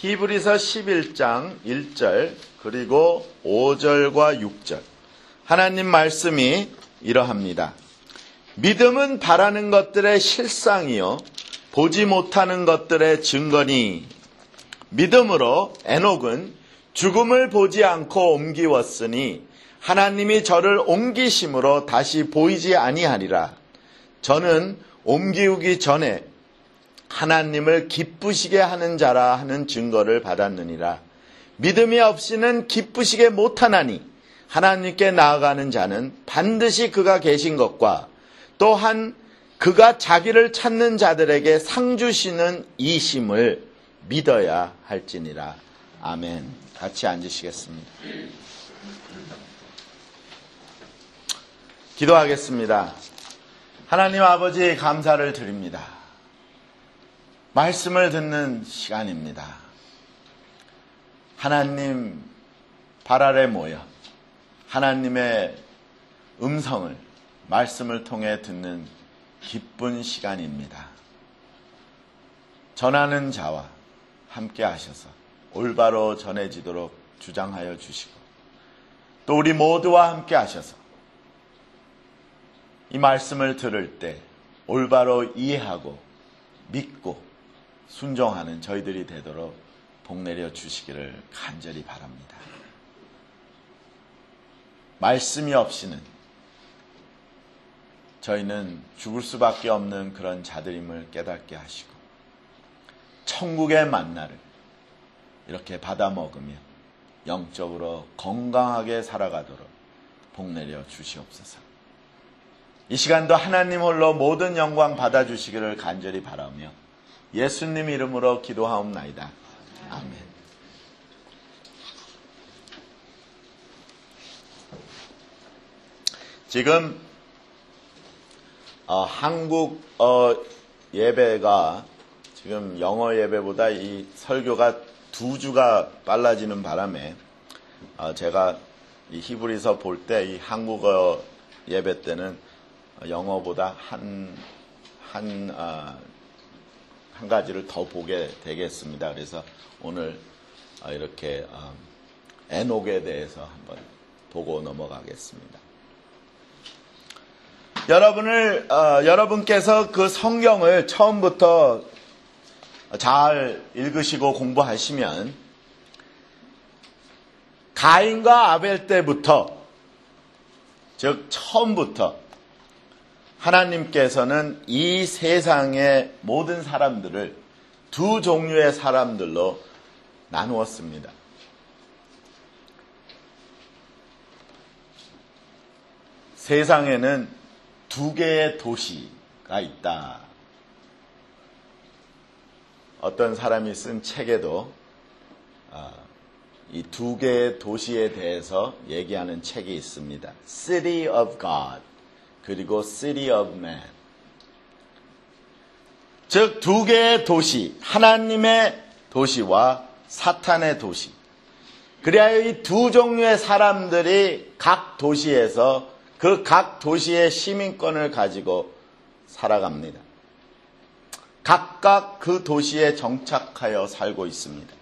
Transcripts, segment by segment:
히브리서 11장 1절 그리고 5절과 6절 하나님 말씀이 이러합니다. 믿음은 바라는 것들의 실상이요 보지 못하는 것들의 증거니 믿음으로 에녹은 죽음을 보지 않고 옮기웠으니 하나님이 저를 옮기심으로 다시 보이지 아니하리라. 저는 옮기우기 전에 하나님을 기쁘시게 하는 자라 하는 증거를 받았느니라. 믿음이 없이는 기쁘시게 못하나니 하나님께 나아가는 자는 반드시 그가 계신 것과 또한 그가 자기를 찾는 자들에게 상 주시는 이심을 믿어야 할지니라. 아멘. 같이 앉으시겠습니다. 기도하겠습니다. 하나님 아버지 감사를 드립니다. 말씀을 듣는 시간입니다. 하나님 발 아래 모여 하나님의 음성을 말씀을 통해 듣는 기쁜 시간입니다. 전하는 자와 함께 하셔서 올바로 전해지도록 주장하여 주시고 또 우리 모두와 함께 하셔서 이 말씀을 들을 때 올바로 이해하고 믿고 순종하는 저희들이 되도록 복내려 주시기를 간절히 바랍니다. 말씀이 없이는 저희는 죽을 수밖에 없는 그런 자들임을 깨닫게 하시고 천국의 만나를 이렇게 받아 먹으며 영적으로 건강하게 살아가도록 복내려 주시옵소서. 이 시간도 하나님 홀로 모든 영광 받아주시기를 간절히 바라며 예수님 이름으로 기도하옵나이다. 아멘. 지금 한국 예배가 지금 영어 예배보다 이 설교가 2주가 빨라지는 바람에 제가 이 히브리서 볼 때 이 한국어 예배 때는 영어보다 한 가지를 더 보게 되겠습니다. 그래서 오늘 이렇게 에녹에 대해서 한번 보고 넘어가겠습니다. 여러분께서 그 성경을 처음부터 잘 읽으시고 공부하시면 가인과 아벨 때부터 즉 처음부터 하나님께서는 이 세상의 모든 사람들을 두 종류의 사람들로 나누었습니다. 세상에는 2개의 도시가 있다. 어떤 사람이 쓴 책에도 이 2개의 도시에 대해서 얘기하는 책이 있습니다. City of God 그리고 City of Man. 즉 2개의 도시, 하나님의 도시와 사탄의 도시. 그래야 이 두 종류의 사람들이 각 도시에서 그 각 도시의 시민권을 가지고 살아갑니다. 각각 그 도시에 정착하여 살고 있습니다.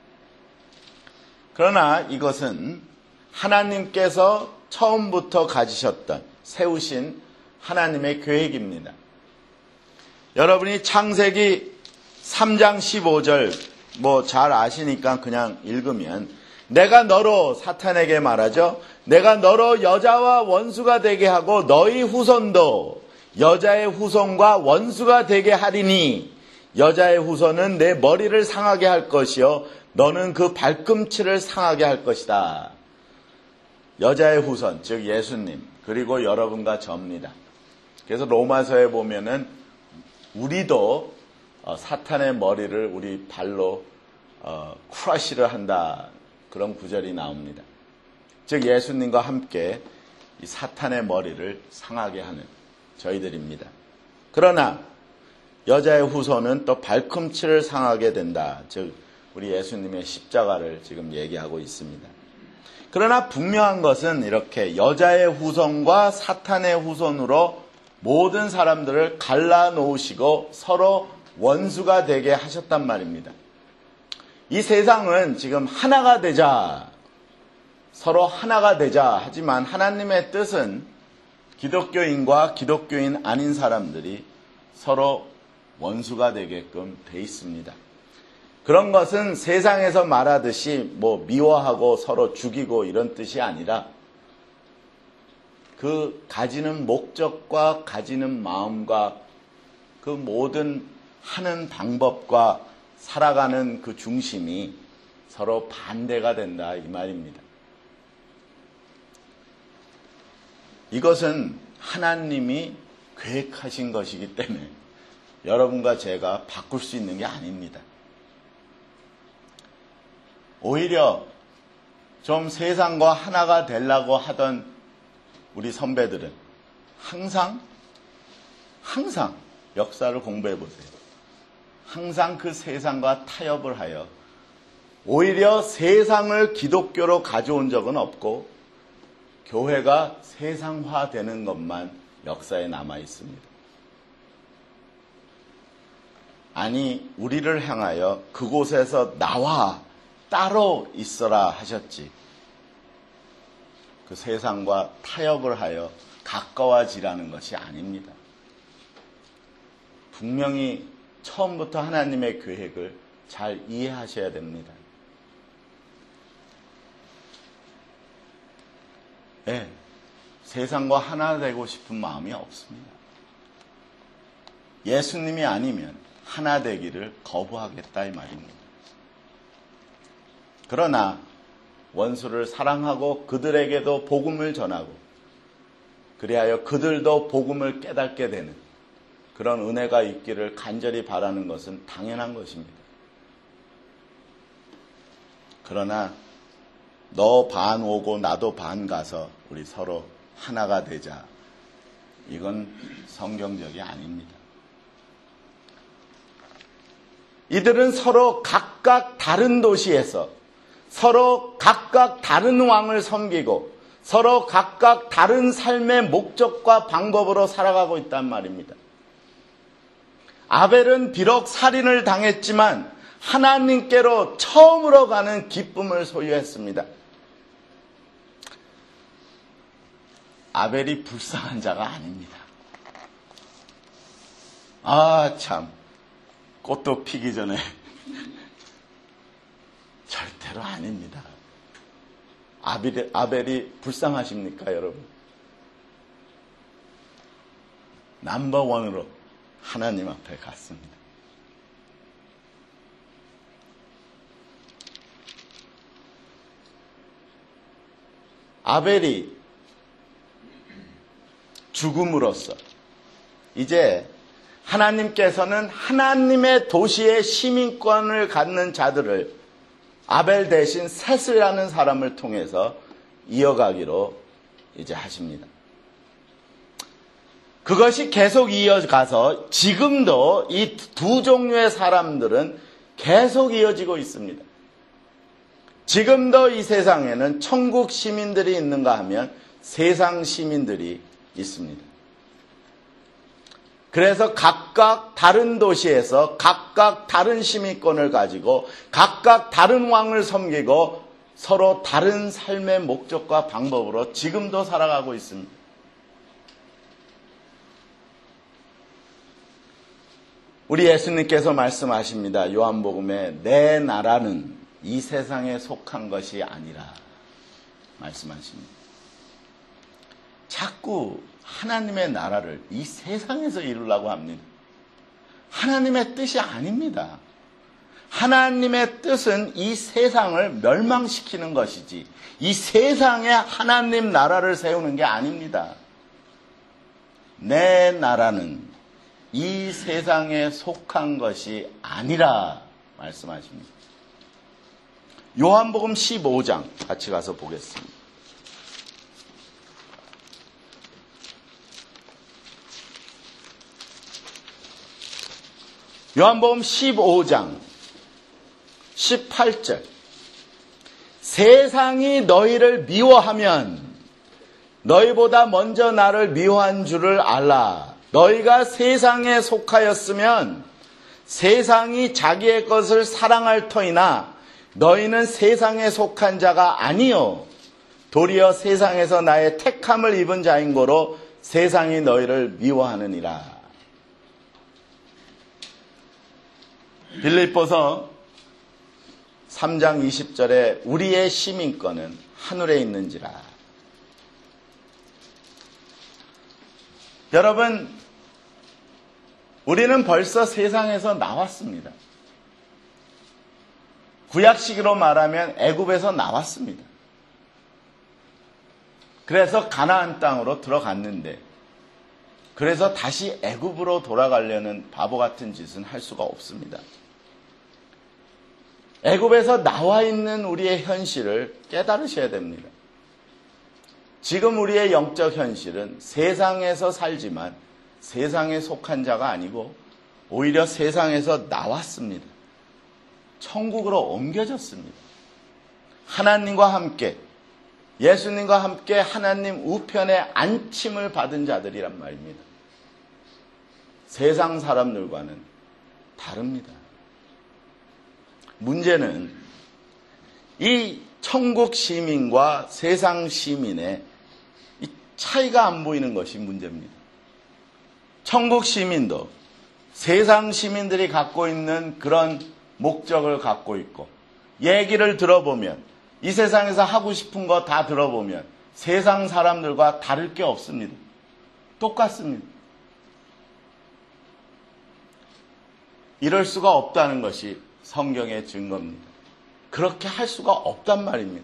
그러나 이것은 하나님께서 처음부터 가지셨던 세우신 하나님의 계획입니다. 여러분이 창세기 3장 15절 잘 아시니까 그냥 읽으면 내가 너로 사탄에게 말하죠. 내가 너로 여자와 원수가 되게 하고 너희 후손도 여자의 후손과 원수가 되게 하리니 여자의 후손은 내 머리를 상하게 할 것이요 너는 그 발꿈치를 상하게 할 것이다. 여자의 후손 즉 예수님 그리고 여러분과 저입니다. 그래서 로마서에 보면은 우리도 사탄의 머리를 우리 발로 크러쉬를 한다. 그런 구절이 나옵니다. 즉 예수님과 함께 이 사탄의 머리를 상하게 하는 저희들입니다. 그러나 여자의 후손은 또 발꿈치를 상하게 된다. 즉 우리 예수님의 십자가를 지금 얘기하고 있습니다. 그러나 분명한 것은 이렇게 여자의 후손과 사탄의 후손으로 모든 사람들을 갈라놓으시고 서로 원수가 되게 하셨단 말입니다. 이 세상은 지금 하나가 되자, 서로 하나가 되자 하지만 하나님의 뜻은 기독교인과 기독교인 아닌 사람들이 서로 원수가 되게끔 돼 있습니다. 그런 것은 세상에서 말하듯이 미워하고 서로 죽이고 이런 뜻이 아니라 그 가지는 목적과 가지는 마음과 그 모든 하는 방법과 살아가는 그 중심이 서로 반대가 된다 이 말입니다. 이것은 하나님이 계획하신 것이기 때문에 여러분과 제가 바꿀 수 있는 게 아닙니다. 오히려 좀 세상과 하나가 되려고 하던 우리 선배들은 항상 역사를 공부해 보세요. 항상 그 세상과 타협을 하여 오히려 세상을 기독교로 가져온 적은 없고 교회가 세상화되는 것만 역사에 남아 있습니다. 아니, 우리를 향하여 그곳에서 나와 따로 있어라 하셨지. 그 세상과 타협을 하여 가까워지라는 것이 아닙니다. 분명히 처음부터 하나님의 계획을 잘 이해하셔야 됩니다. 네, 세상과 하나 되고 싶은 마음이 없습니다. 예수님이 아니면 하나 되기를 거부하겠다 이 말입니다. 그러나 원수를 사랑하고 그들에게도 복음을 전하고 그리하여 그들도 복음을 깨닫게 되는 그런 은혜가 있기를 간절히 바라는 것은 당연한 것입니다. 그러나 너 반 오고 나도 반 가서 우리 서로 하나가 되자. 이건 성경적이 아닙니다. 이들은 서로 각각 다른 도시에서 서로 각각 다른 왕을 섬기고 서로 각각 다른 삶의 목적과 방법으로 살아가고 있단 말입니다. 아벨은 비록 살인을 당했지만 하나님께로 처음으로 가는 기쁨을 소유했습니다. 아벨이 불쌍한 자가 아닙니다. 참, 꽃도 피기 전에 절대로 아닙니다. 아벨이 불쌍하십니까, 여러분? 넘버원으로 하나님 앞에 갔습니다. 아벨이 죽음으로써 이제 하나님께서는 하나님의 도시의 시민권을 갖는 자들을 아벨 대신 셋이라는 사람을 통해서 이어가기로 이제 하십니다. 그것이 계속 이어가서 지금도 이 두 종류의 사람들은 계속 이어지고 있습니다. 지금도 이 세상에는 천국 시민들이 있는가 하면 세상 시민들이 있습니다. 그래서 각각 다른 도시에서 각각 다른 시민권을 가지고 각각 다른 왕을 섬기고 서로 다른 삶의 목적과 방법으로 지금도 살아가고 있습니다. 우리 예수님께서 말씀하십니다. 요한복음에 내 나라는 이 세상에 속한 것이 아니라 말씀하십니다. 자꾸 하나님의 나라를 이 세상에서 이루려고 합니다. 하나님의 뜻이 아닙니다. 하나님의 뜻은 이 세상을 멸망시키는 것이지 이 세상에 하나님 나라를 세우는 게 아닙니다. 내 나라는 이 세상에 속한 것이 아니라 말씀하십니다. 요한복음 15장 같이 가서 보겠습니다. 요한복음 15장 18절 세상이 너희를 미워하면 너희보다 먼저 나를 미워한 줄을 알라. 너희가 세상에 속하였으면 세상이 자기의 것을 사랑할 터이나 너희는 세상에 속한 자가 아니요 도리어 세상에서 나의 택함을 입은 자인 고로 세상이 너희를 미워하느니라. 빌립보서 3장 20절에 우리의 시민권은 하늘에 있는지라. 여러분, 우리는 벌써 세상에서 나왔습니다. 구약식으로 말하면 애굽에서 나왔습니다. 그래서 가나안 땅으로 들어갔는데, 그래서 다시 애굽으로 돌아가려는 바보 같은 짓은 할 수가 없습니다. 애굽에서 나와 있는 우리의 현실을 깨달으셔야 됩니다. 지금 우리의 영적 현실은 세상에서 살지만 세상에 속한 자가 아니고 오히려 세상에서 나왔습니다. 천국으로 옮겨졌습니다. 하나님과 함께, 예수님과 함께 하나님 우편에 안침을 받은 자들이란 말입니다. 세상 사람들과는 다릅니다. 문제는 이 천국 시민과 세상 시민의 이 차이가 안 보이는 것이 문제입니다. 천국 시민도 세상 시민들이 갖고 있는 그런 목적을 갖고 있고, 얘기를 들어보면, 이 세상에서 하고 싶은 거 다 들어보면 세상 사람들과 다를 게 없습니다. 똑같습니다. 이럴 수가 없다는 것이 성경의 증거입니다. 그렇게 할 수가 없단 말입니다.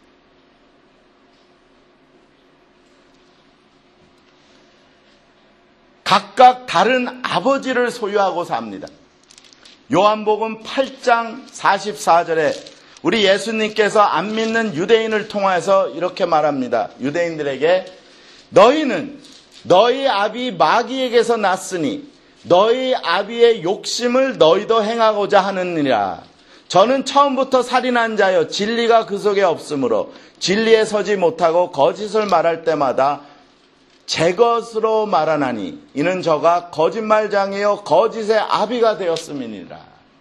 각각 다른 아버지를 소유하고 삽니다. 요한복음 8장 44절에 우리 예수님께서 안 믿는 유대인을 통해서 이렇게 말합니다. 유대인들에게 너희는 너희 아비 마귀에게서 났으니 너희 아비의 욕심을 너희도 행하고자 하느니라. 저는 처음부터 살인한 자여 진리가 그 속에 없으므로 진리에 서지 못하고 거짓을 말할 때마다 제 것으로 말하나니 이는 저가 거짓말장이요 거짓의 아비가 되었음이니라.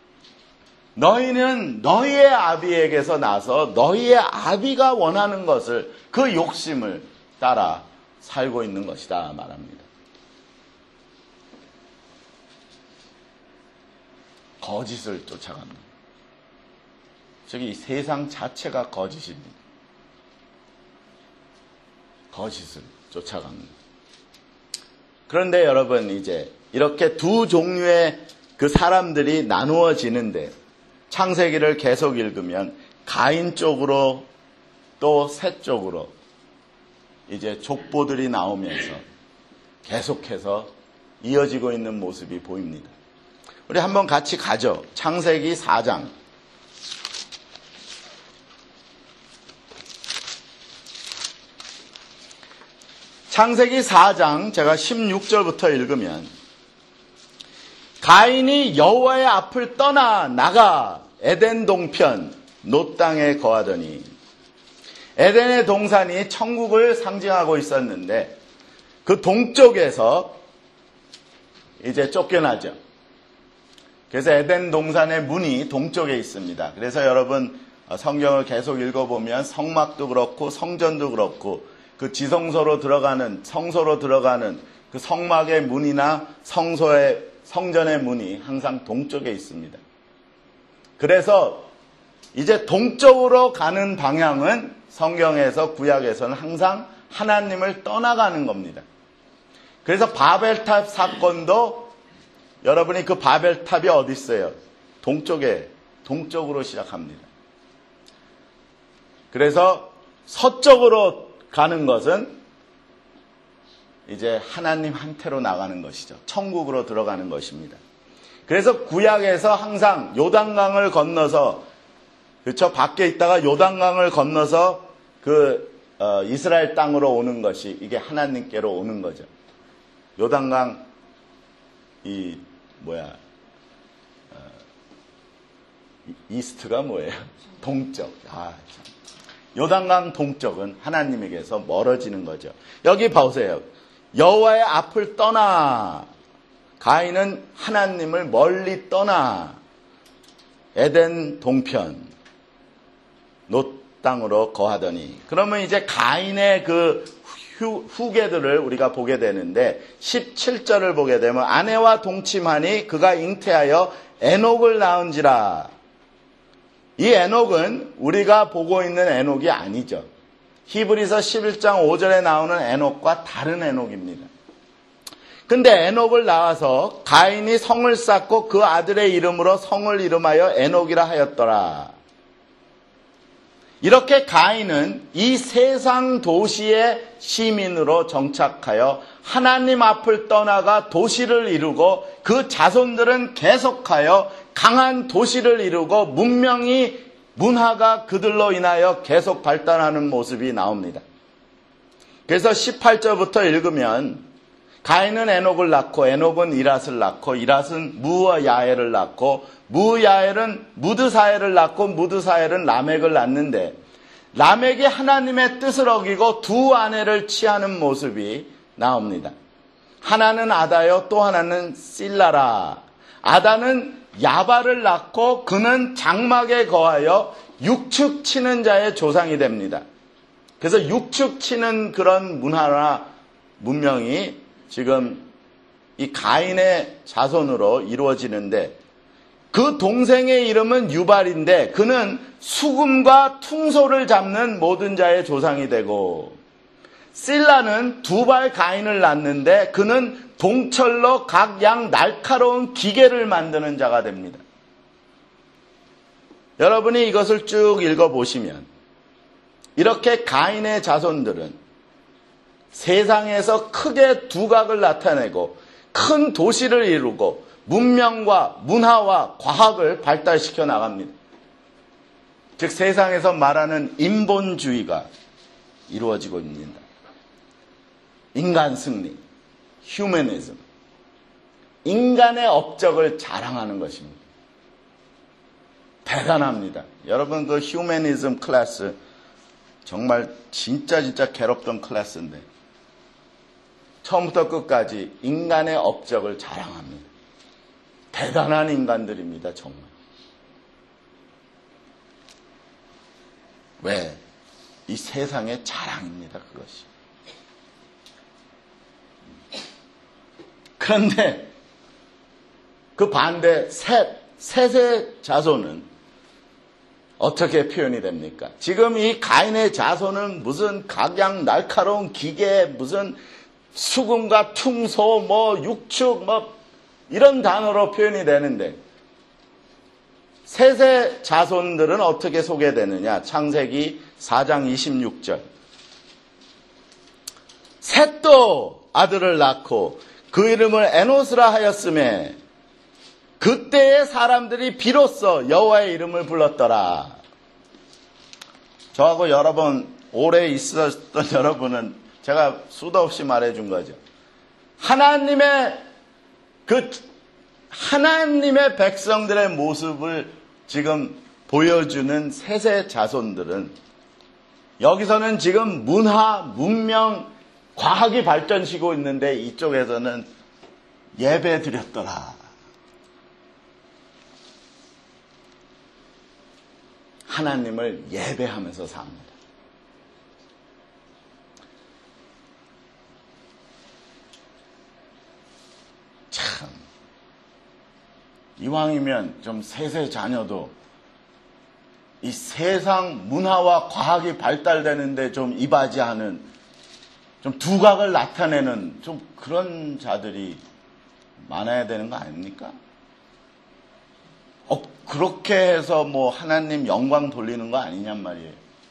너희는 너희의 아비에게서 나서 너희의 아비가 원하는 것을, 그 욕심을 따라 살고 있는 것이다 말합니다. 거짓을 쫓아갑니다. 저기 이 세상 자체가 거짓입니다. 거짓을 쫓아갑니다. 그런데 여러분, 이제 이렇게 두 종류의 그 사람들이 나누어지는데, 창세기를 계속 읽으면 가인 쪽으로 또 셋 쪽으로 이제 족보들이 나오면서 계속해서 이어지고 있는 모습이 보입니다. 우리 한번 같이 가죠. 창세기 4장. 창세기 4장 제가 16절부터 읽으면 가인이 여호와의 앞을 떠나 나가 에덴 동편 놋 땅에 거하더니, 에덴의 동산이 천국을 상징하고 있었는데 그 동쪽에서 이제 쫓겨나죠. 그래서 에덴 동산의 문이 동쪽에 있습니다. 그래서 여러분 성경을 계속 읽어보면 성막도 그렇고 성전도 그렇고 그 지성소로 들어가는, 성소로 들어가는 그 성막의 문이나 성전의 문이 항상 동쪽에 있습니다. 그래서 이제 동쪽으로 가는 방향은 성경에서, 구약에서는 항상 하나님을 떠나가는 겁니다. 그래서 바벨탑 사건도 여러분이 그 바벨탑이 어디 있어요? 동쪽으로 시작합니다. 그래서 서쪽으로 가는 것은 이제 하나님 한테로 나가는 것이죠. 천국으로 들어가는 것입니다. 그래서 구약에서 항상 요단강을 건너서, 그렇죠? 밖에 있다가 요단강을 건너서 이스라엘 땅으로 오는 것이 이게 하나님께로 오는 거죠. 요단강 이스트가 뭐예요? 동쪽. 요단강 동쪽은 하나님에게서 멀어지는 거죠. 여기 보세요. 여호와의 앞을 떠나, 가인은 하나님을 멀리 떠나 에덴 동편, 놋 땅으로 거하더니. 그러면 이제 가인의 그 후계들을 우리가 보게 되는데 17절을 보게 되면 아내와 동침하니 그가 잉태하여 에녹을 낳은지라. 이 에녹은 우리가 보고 있는 에녹이 아니죠. 히브리서 11장 5절에 나오는 에녹과 다른 에녹입니다. 근데 에녹을 낳아서 가인이 성을 쌓고 그 아들의 이름으로 성을 이름하여 에녹이라 하였더라. 이렇게 가인은 이 세상 도시의 시민으로 정착하여 하나님 앞을 떠나가 도시를 이루고 그 자손들은 계속하여 강한 도시를 이루고 문화가 그들로 인하여 계속 발달하는 모습이 나옵니다. 그래서 18절부터 읽으면 가인은 에녹을 낳고 에녹은 이랏을 낳고 이랏은 무와 야엘을 낳고 무야엘은 무드사엘을 낳고 무드사엘은 라멕을 낳는데 라멕이 하나님의 뜻을 어기고 두 아내를 취하는 모습이 나옵니다. 하나는 아다요 또 하나는 실라라. 아다는 야발을 낳고 그는 장막에 거하여 육축 치는 자의 조상이 됩니다. 그래서 육축 치는 그런 문화나 문명이 지금 이 가인의 자손으로 이루어지는데 그 동생의 이름은 유발인데 그는 수금과 퉁소를 잡는 모든 자의 조상이 되고 실라는 두발 가인을 낳는데 그는 동철로 각양 날카로운 기계를 만드는 자가 됩니다. 여러분이 이것을 쭉 읽어보시면 이렇게 가인의 자손들은 세상에서 크게 두각을 나타내고 큰 도시를 이루고 문명과 문화와 과학을 발달시켜 나갑니다. 즉 세상에서 말하는 인본주의가 이루어지고 있습니다. 인간 승리, 휴머니즘, 인간의 업적을 자랑하는 것입니다. 대단합니다. 여러분 그 휴머니즘 클래스 정말 진짜 괴롭던 클래스인데 처음부터 끝까지 인간의 업적을 자랑합니다. 대단한 인간들입니다. 정말. 왜? 이 세상의 자랑입니다. 그것이. 그런데 그 반대 셋의 자손은 어떻게 표현이 됩니까? 지금 이 가인의 자손은 무슨 각양 날카로운 기계, 무슨 수금과 퉁소, 육축, 이런 단어로 표현이 되는데 셋의 자손들은 어떻게 소개되느냐? 창세기 4장 26절. 셋도 아들을 낳고 그 이름을 에노스라 하였으며 그때의 사람들이 비로소 여호와의 이름을 불렀더라. 저하고 여러 번 오래 있었던 여러분은 제가 수도 없이 말해준 거죠. 하나님의 백성들의 모습을 지금 보여주는 셋의 자손들은 여기서는 지금 문화, 문명, 과학이 발전시고 있는데 이쪽에서는 예배 드렸더라. 하나님을 예배하면서 삽니다. 참, 이왕이면 좀 셋의 자녀도 이 세상 문화와 과학이 발달되는데 좀 이바지하는, 좀 두각을 나타내는 좀 그런 자들이 많아야 되는 거 아닙니까? 그렇게 해서 하나님 영광 돌리는 거 아니냔 말이에요.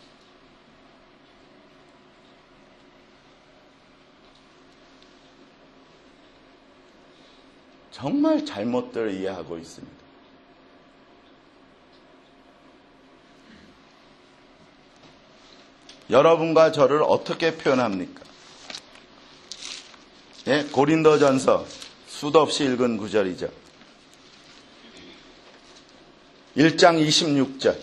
정말 잘못들 이해하고 있습니다. 여러분과 저를 어떻게 표현합니까? 예, 고린도전서 수도 없이 읽은 구절이죠. 1장 26절.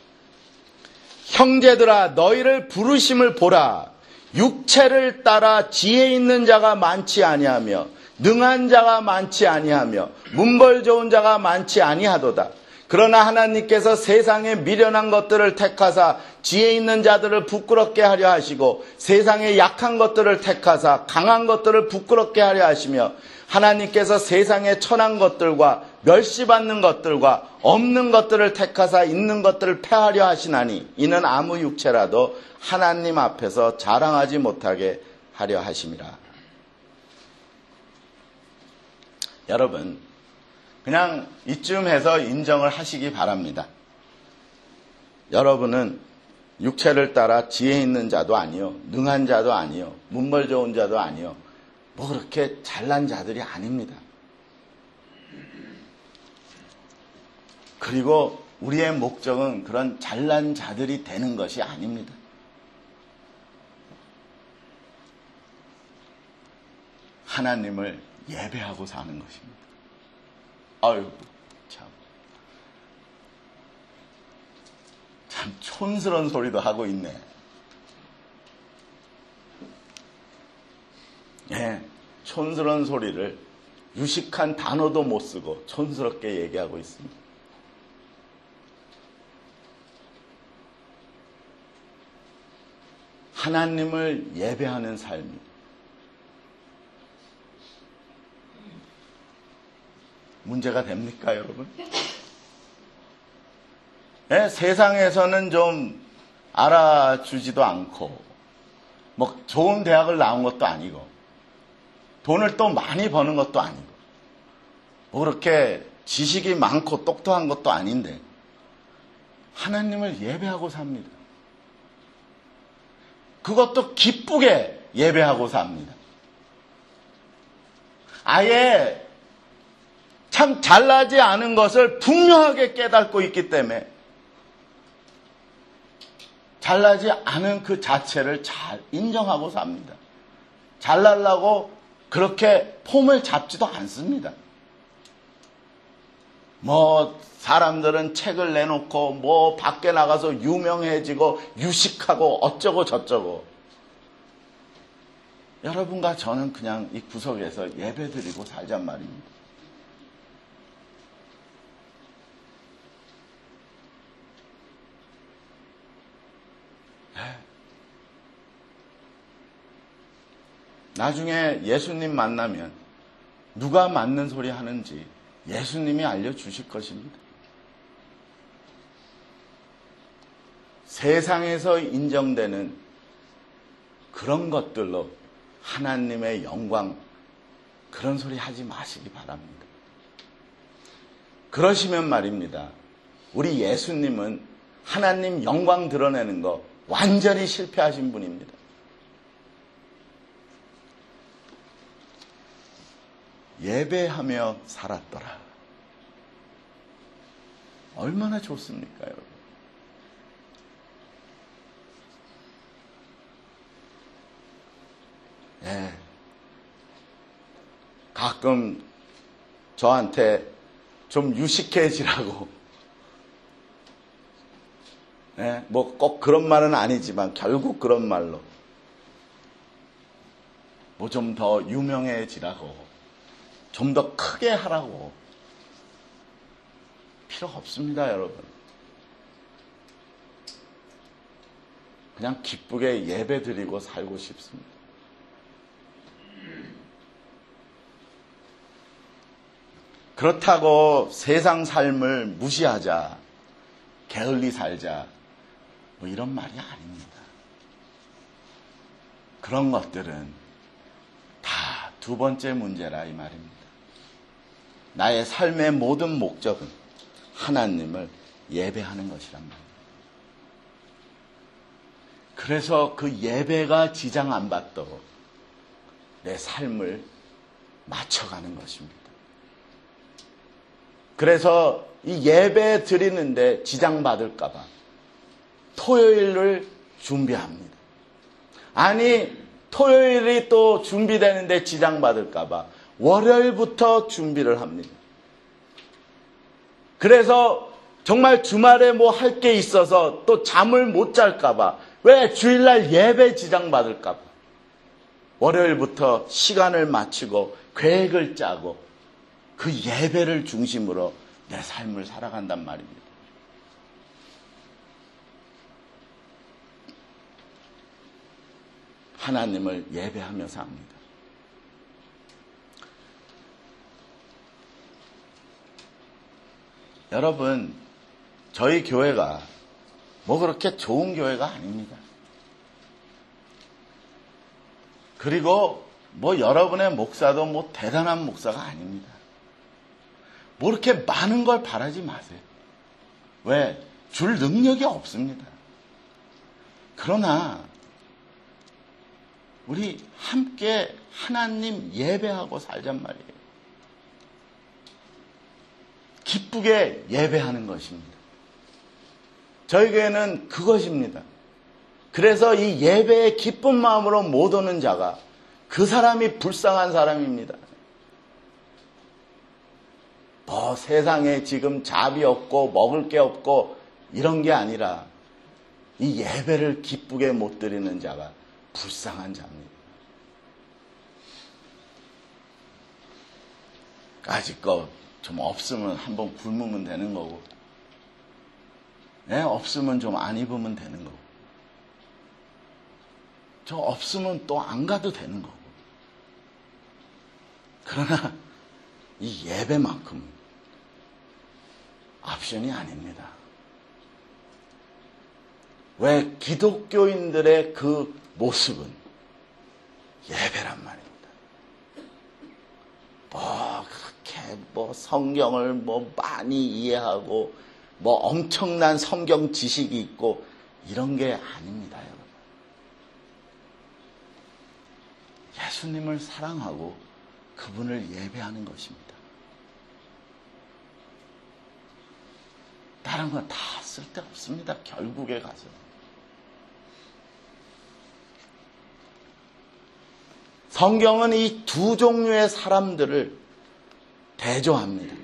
형제들아 너희를 부르심을 보라. 육체를 따라 지혜 있는 자가 많지 아니하며 능한 자가 많지 아니하며 문벌 좋은 자가 많지 아니하도다. 그러나 하나님께서 세상의 미련한 것들을 택하사 지혜 있는 자들을 부끄럽게 하려 하시고 세상의 약한 것들을 택하사 강한 것들을 부끄럽게 하려 하시며 하나님께서 세상의 천한 것들과 멸시받는 것들과 없는 것들을 택하사 있는 것들을 패하려 하시나니 이는 아무 육체라도 하나님 앞에서 자랑하지 못하게 하려 하심이라. 여러분, 그냥 이쯤 해서 인정을 하시기 바랍니다. 여러분은 육체를 따라 지혜 있는 자도 아니요, 능한 자도 아니요, 문벌 좋은 자도 아니요, 뭐 그렇게 잘난 자들이 아닙니다. 그리고 우리의 목적은 그런 잘난 자들이 되는 것이 아닙니다. 하나님을 예배하고 사는 것입니다. 아유, 참 촌스러운 소리도 하고 있네. 예, 촌스러운 소리를 유식한 단어도 못 쓰고 촌스럽게 얘기하고 있습니다. 하나님을 예배하는 삶이 문제가 됩니까, 여러분? 예, 세상에서는 좀 알아주지도 않고, 뭐 좋은 대학을 나온 것도 아니고, 돈을 또 많이 버는 것도 아니고, 뭐 그렇게 지식이 많고 똑똑한 것도 아닌데, 하나님을 예배하고 삽니다. 그것도 기쁘게 예배하고 삽니다. 아예 참 잘나지 않은 것을 분명하게 깨닫고 있기 때문에 잘나지 않은 그 자체를 잘 인정하고 삽니다. 잘나려고 그렇게 폼을 잡지도 않습니다. 뭐 사람들은 책을 내놓고 뭐 밖에 나가서 유명해지고 유식하고 어쩌고 저쩌고, 여러분과 저는 그냥 이 구석에서 예배드리고 살잔 말입니다. 나중에 예수님 만나면 누가 맞는 소리 하는지 예수님이 알려주실 것입니다. 세상에서 인정되는 그런 것들로 하나님의 영광, 그런 소리 하지 마시기 바랍니다. 그러시면 말입니다, 우리 예수님은 하나님 영광 드러내는 거 완전히 실패하신 분입니다. 예배하며 살았더라. 얼마나 좋습니까, 여러분? 예. 가끔 저한테 좀 유식해지라고, 예, 뭐 꼭 그런 말은 아니지만 결국 그런 말로 뭐 좀 더 유명해지라고, 좀 더 크게 하라고. 필요 없습니다, 여러분. 그냥 기쁘게 예배드리고 살고 싶습니다. 그렇다고 세상 삶을 무시하자, 게을리 살자, 뭐 이런 말이 아닙니다. 그런 것들은 다 두 번째 문제라 이 말입니다. 나의 삶의 모든 목적은 하나님을 예배하는 것이란 말입니다. 그래서 그 예배가 지장 안 받도록 내 삶을 맞춰가는 것입니다. 그래서 이 예배 드리는데 지장 받을까 봐 토요일을 준비합니다. 아니, 토요일이 또 준비되는데 지장 받을까 봐 월요일부터 준비를 합니다. 그래서 정말 주말에 뭐 할 게 있어서 또 잠을 못 잘까 봐, 왜 주일날 예배 지장 받을까 봐 월요일부터 시간을 맞추고 계획을 짜고 그 예배를 중심으로 내 삶을 살아간단 말입니다. 하나님을 예배하며 삽니다. 여러분, 저희 교회가 뭐 그렇게 좋은 교회가 아닙니다. 그리고 뭐 여러분의 목사도 뭐 대단한 목사가 아닙니다. 뭐 이렇게 많은 걸 바라지 마세요. 왜? 줄 능력이 없습니다. 그러나 우리 함께 하나님 예배하고 살잔 말이에요. 기쁘게 예배하는 것입니다. 저희 교회는 그것입니다. 그래서 이 예배에 기쁜 마음으로 못 오는 자가 그 사람이 불쌍한 사람입니다. 뭐 세상에 지금 잡이 없고 먹을 게 없고 이런 게 아니라 이 예배를 기쁘게 못 드리는 자가 불쌍한 자입니다. 가질 거 좀 없으면 한번 굶으면 되는 거고, 없으면 좀 안 입으면 되는 거고, 저 없으면 또 안 가도 되는 거고. 그러나 이 예배만큼 옵션이 아닙니다. 왜? 기독교인들의 그 모습은 예배란 말입니다. 그렇게 성경을 많이 이해하고 엄청난 성경 지식이 있고 이런 게 아닙니다, 여러분. 예수님을 사랑하고 그분을 예배하는 것입니다. 다른 건 다 쓸데없습니다, 결국에 가서. 성경은 이 두 종류의 사람들을 대조합니다.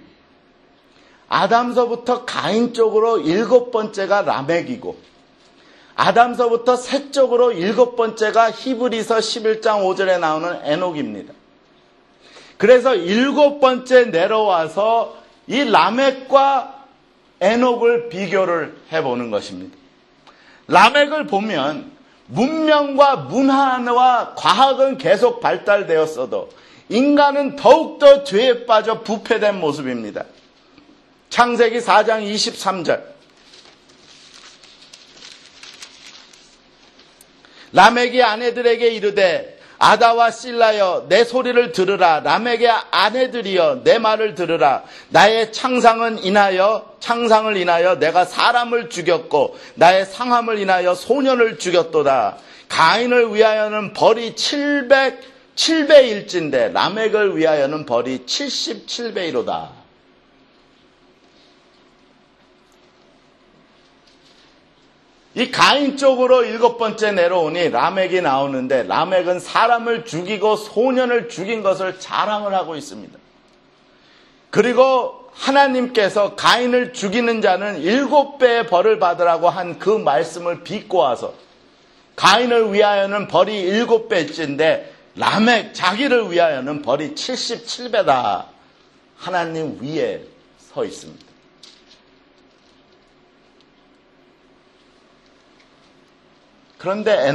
아담서부터 가인 쪽으로 7번째가 라멕이고, 아담서부터 셋 쪽으로 7번째가 히브리서 11장 5절에 나오는 에녹입니다. 그래서 7번째 내려와서 이 라멕과 에녹을 비교를 해보는 것입니다. 라멕을 보면 문명과 문화와 과학은 계속 발달되었어도 인간은 더욱더 죄에 빠져 부패된 모습입니다. 창세기 4장 23절. 라멕이 아내들에게 이르되 아다와 실라여 내 소리를 들으라. 라멕의 아내들이여 내 말을 들으라. 나의 창상을 인하여 내가 사람을 죽였고 나의 상함을 인하여 소년을 죽였도다. 가인을 위하여는 벌이 700배일진데 라멕을 위하여는 벌이 77배이로다. 이 가인 쪽으로 7번째 내려오니 라멕이 나오는데, 라멕은 사람을 죽이고 소년을 죽인 것을 자랑을 하고 있습니다. 그리고 하나님께서 가인을 죽이는 자는 7배의 벌을 받으라고 한 그 말씀을 비꼬아서 가인을 위하여는 벌이 7배인데 라멕 자기를 위하여는 벌이 77배다. 하나님 위에 서 있습니다. 그런데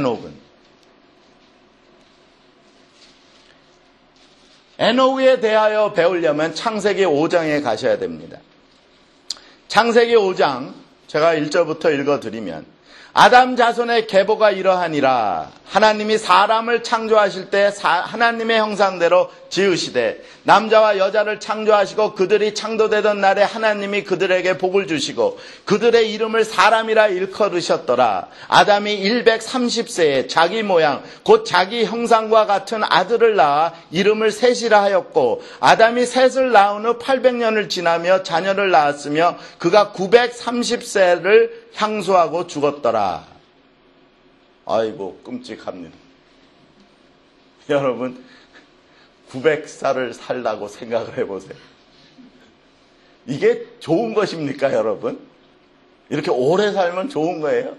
에녹에 대하여 배우려면 창세기 5장에 가셔야 됩니다. 창세기 5장 제가 1절부터 읽어드리면, 아담 자손의 계보가 이러하니라. 하나님이 사람을 창조하실 때 하나님의 형상대로 지으시되 남자와 여자를 창조하시고 그들이 창조되던 날에 하나님이 그들에게 복을 주시고 그들의 이름을 사람이라 일컬으셨더라. 아담이 130세에 자기 모양 곧 자기 형상과 같은 아들을 낳아 이름을 셋이라 하였고, 아담이 셋을 낳은 후 800년을 지나며 자녀를 낳았으며 그가 930세를 향수하고 죽었더라. 아이고 끔찍합니다. 여러분 900살을 살라고 생각을 해보세요. 이게 좋은 것입니까, 여러분? 이렇게 오래 살면 좋은 거예요?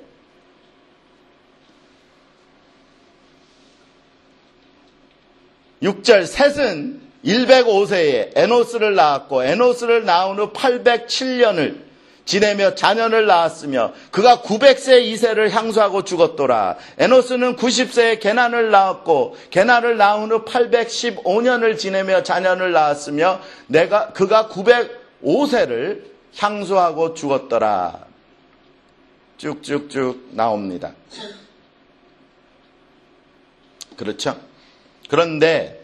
(6절) 셋은 105세에 에노스를 낳았고 에노스를 낳은 후 807년을 지내며 자녀를 낳았으며 그가 900세 이세를 향수하고 죽었더라. 에노스는 90세에 게난을 낳았고 게난을 낳은 후 815년을 지내며 자녀를 낳았으며 그가 905세를 향수하고 죽었더라. 쭉쭉쭉 나옵니다. 그렇죠? 그런데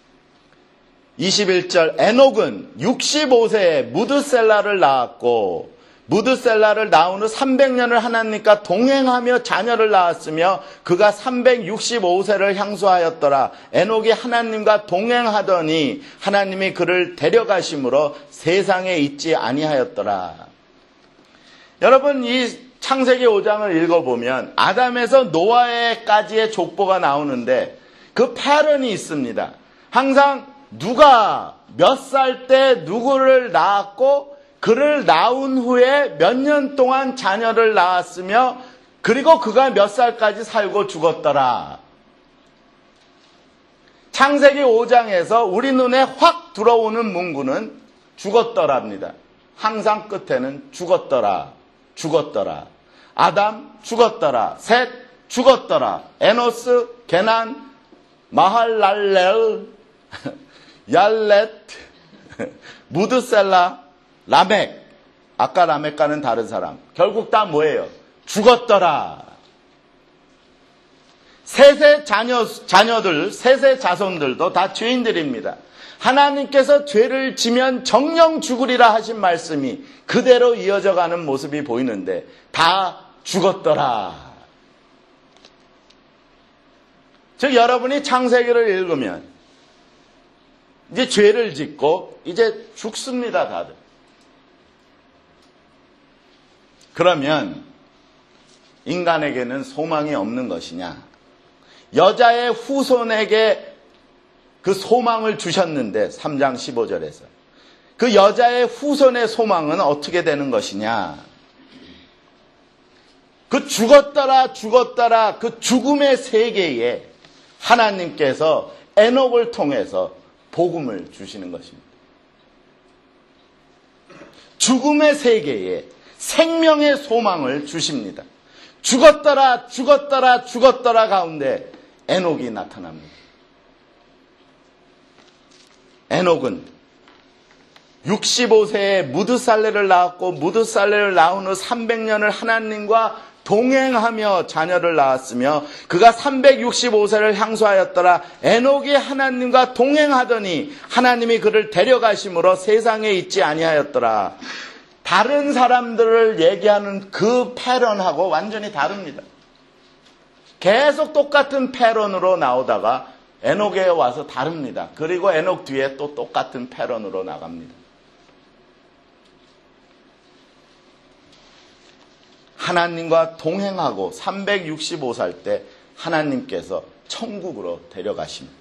21절 에녹은 65세에 무드셀라를 낳았고 무드셀라를 낳은 후 300년을 하나님과 동행하며 자녀를 낳았으며 그가 365세를 향수하였더라. 에녹이 하나님과 동행하더니 하나님이 그를 데려가심으로 세상에 있지 아니하였더라. 여러분 이 창세기 5장을 읽어보면 아담에서 노아에까지의 족보가 나오는데 그 패턴이 있습니다. 항상 누가 몇 살 때 누구를 낳았고 그를 낳은 후에 몇 년 동안 자녀를 낳았으며 그리고 그가 몇 살까지 살고 죽었더라. 창세기 5장에서 우리 눈에 확 들어오는 문구는 죽었더라입니다. 항상 끝에는 죽었더라. 죽었더라. 아담 죽었더라. 셋 죽었더라. 에노스, 게난, 마할랄렐, 얄렛, 무드셀라, 라멕. 아까 라멕과는 다른 사람. 결국 다 뭐예요? 죽었더라. 셋의 자녀들, 셋의 자손들도 다 죄인들입니다. 하나님께서 죄를 지면 정령 죽으리라 하신 말씀이 그대로 이어져 가는 모습이 보이는데 다 죽었더라. 즉 여러분이 창세기를 읽으면 이제 죄를 짓고 이제 죽습니다, 다들. 그러면 인간에게는 소망이 없는 것이냐? 여자의 후손에게 그 소망을 주셨는데 3장 15절에서 그 여자의 후손의 소망은 어떻게 되는 것이냐? 그 죽었더라 그 죽음의 세계에 하나님께서 에녹을 통해서 복음을 주시는 것입니다. 죽음의 세계에 생명의 소망을 주십니다. 죽었더라 가운데 에녹이 나타납니다. 에녹은 65세에 무드살레를 낳았고 무드살레를 낳은 후 300년을 하나님과 동행하며 자녀를 낳았으며 그가 365세를 향수하였더라. 에녹이 하나님과 동행하더니 하나님이 그를 데려가심으로 세상에 있지 아니하였더라. 다른 사람들을 얘기하는 그 패런하고 완전히 다릅니다. 계속 똑같은 패런으로 나오다가 에녹에 와서 다릅니다. 그리고 에녹 뒤에 또 똑같은 패런으로 나갑니다. 하나님과 동행하고 365살 때 하나님께서 천국으로 데려가십니다.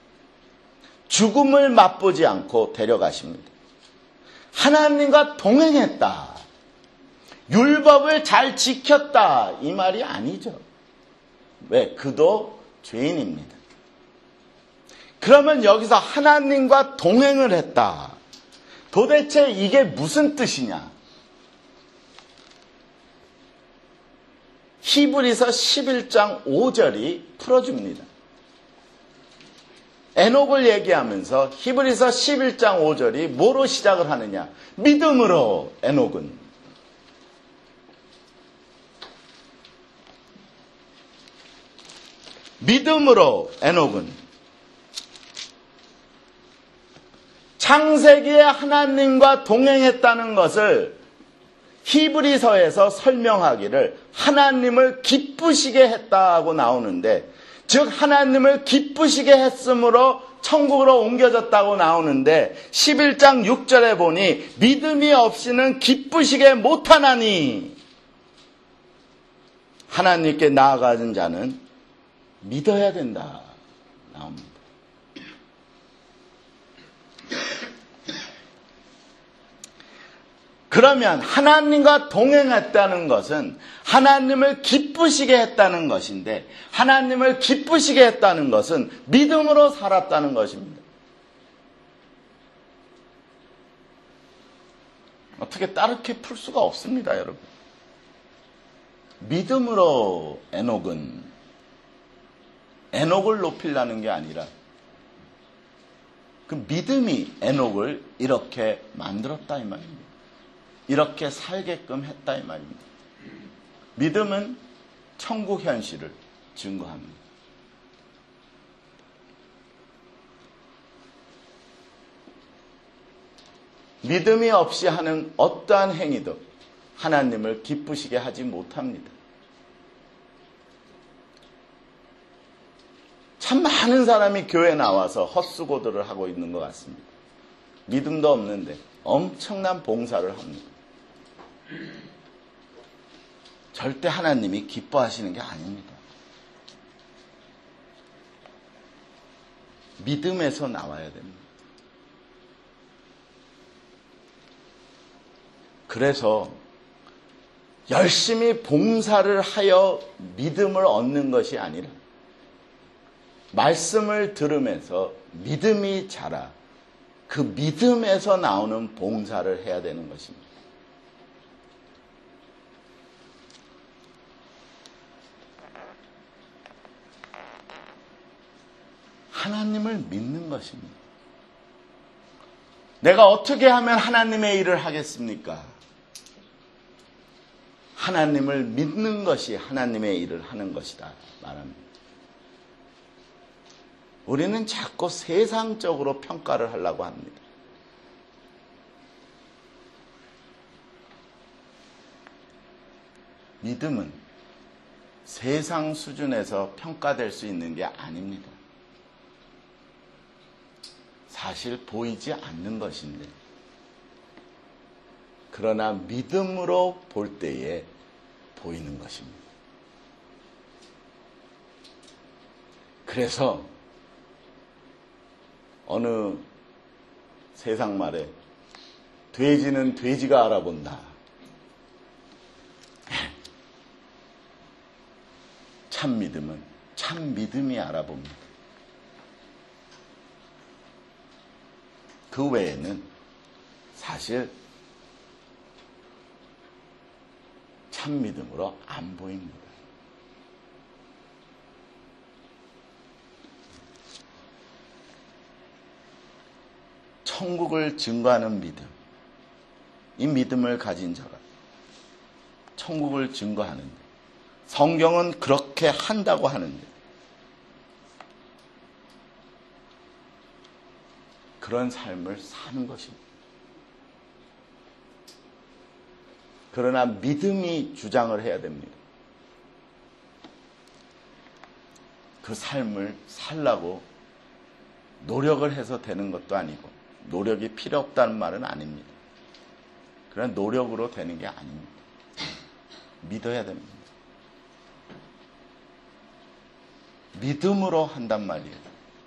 죽음을 맛보지 않고 데려가십니다. 하나님과 동행했다. 율법을 잘 지켰다. 이 말이 아니죠. 왜? 그도 죄인입니다. 그러면 여기서 하나님과 동행을 했다. 도대체 이게 무슨 뜻이냐? 히브리서 11장 5절이 풀어줍니다. 에녹을 얘기하면서 히브리서 11장 5절이 뭐로 시작을 하느냐? 믿음으로 에녹은. 믿음으로 에녹은. 창세기에 하나님과 동행했다는 것을 히브리서에서 설명하기를 하나님을 기쁘시게 했다고 나오는데, 즉 하나님을 기쁘시게 했으므로 천국으로 옮겨졌다고 나오는데 11장 6절에 보니 믿음이 없이는 기쁘시게 못하나니 하나님께 나아가는 자는 믿어야 된다 나옵니다. 그러면 하나님과 동행했다는 것은 하나님을 기쁘시게 했다는 것인데, 하나님을 기쁘시게 했다는 것은 믿음으로 살았다는 것입니다. 어떻게 다르게 풀 수가 없습니다, 여러분. 믿음으로 에녹을 높이려는 게 아니라 그 믿음이 에녹을 이렇게 만들었다 이 말입니다. 이렇게 살게끔 했다 이 말입니다. 믿음은 천국 현실을 증거합니다. 믿음이 없이 하는 어떠한 행위도 하나님을 기쁘시게 하지 못합니다. 참 많은 사람이 교회에 나와서 헛수고들을 하고 있는 것 같습니다. 믿음도 없는데 엄청난 봉사를 합니다. 절대 하나님이 기뻐하시는 게 아닙니다. 믿음에서 나와야 됩니다. 그래서 열심히 봉사를 하여 믿음을 얻는 것이 아니라 말씀을 들으면서 믿음이 자라 그 믿음에서 나오는 봉사를 해야 되는 것입니다. 하나님을 믿는 것입니다. 내가 어떻게 하면 하나님의 일을 하겠습니까? 하나님을 믿는 것이 하나님의 일을 하는 것이다 말합니다. 우리는 자꾸 세상적으로 평가를 하려고 합니다. 믿음은 세상 수준에서 평가될 수 있는 게 아닙니다. 사실 보이지 않는 것인데, 그러나 믿음으로 볼 때에 보이는 것입니다. 그래서 어느 세상 말에 돼지는 돼지가 알아본다. 참 믿음은 참 믿음이 알아봅니다. 그 외에는 사실 참 믿음으로 안 보입니다. 천국을 증거하는 믿음, 이 믿음을 가진 자가 천국을 증거하는데, 성경은 그렇게 한다고 하는데 그런 삶을 사는 것입니다. 그러나 믿음이 주장을 해야 됩니다. 그 삶을 살라고 노력을 해서 되는 것도 아니고, 노력이 필요 없다는 말은 아닙니다. 그러나 노력으로 되는 게 아닙니다. 믿어야 됩니다. 믿음으로 한단 말이에요.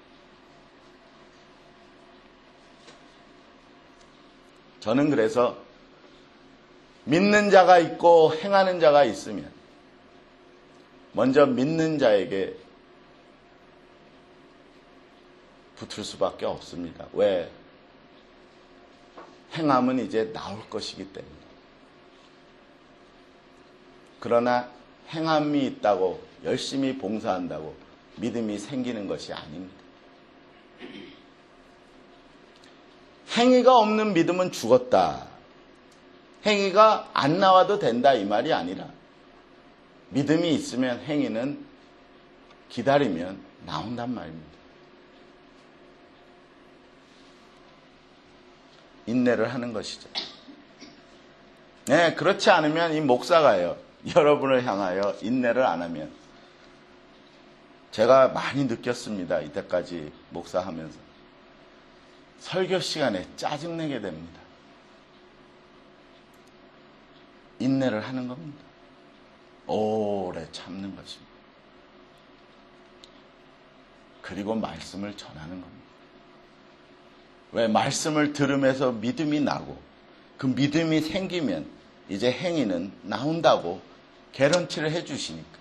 저는 그래서 믿는 자가 있고 행하는 자가 있으면 먼저 믿는 자에게 붙을 수밖에 없습니다. 왜? 행함은 이제 나올 것이기 때문에. 그러나 행함이 있다고 열심히 봉사한다고 믿음이 생기는 것이 아닙니다. 행위가 없는 믿음은 죽었다. 행위가 안 나와도 된다 이 말이 아니라, 믿음이 있으면 행위는 기다리면 나온단 말입니다. 인내를 하는 것이죠. 네, 그렇지 않으면 이 목사가요, 여러분을 향하여 인내를 안 하면, 제가 많이 느꼈습니다. 이때까지 목사하면서. 설교 시간에 짜증내게 됩니다. 인내를 하는 겁니다. 오래 참는 것입니다. 그리고 말씀을 전하는 겁니다. 왜? 말씀을 들으면서 믿음이 나고 그 믿음이 생기면 이제 행위는 나온다고 개런티를 해주시니까.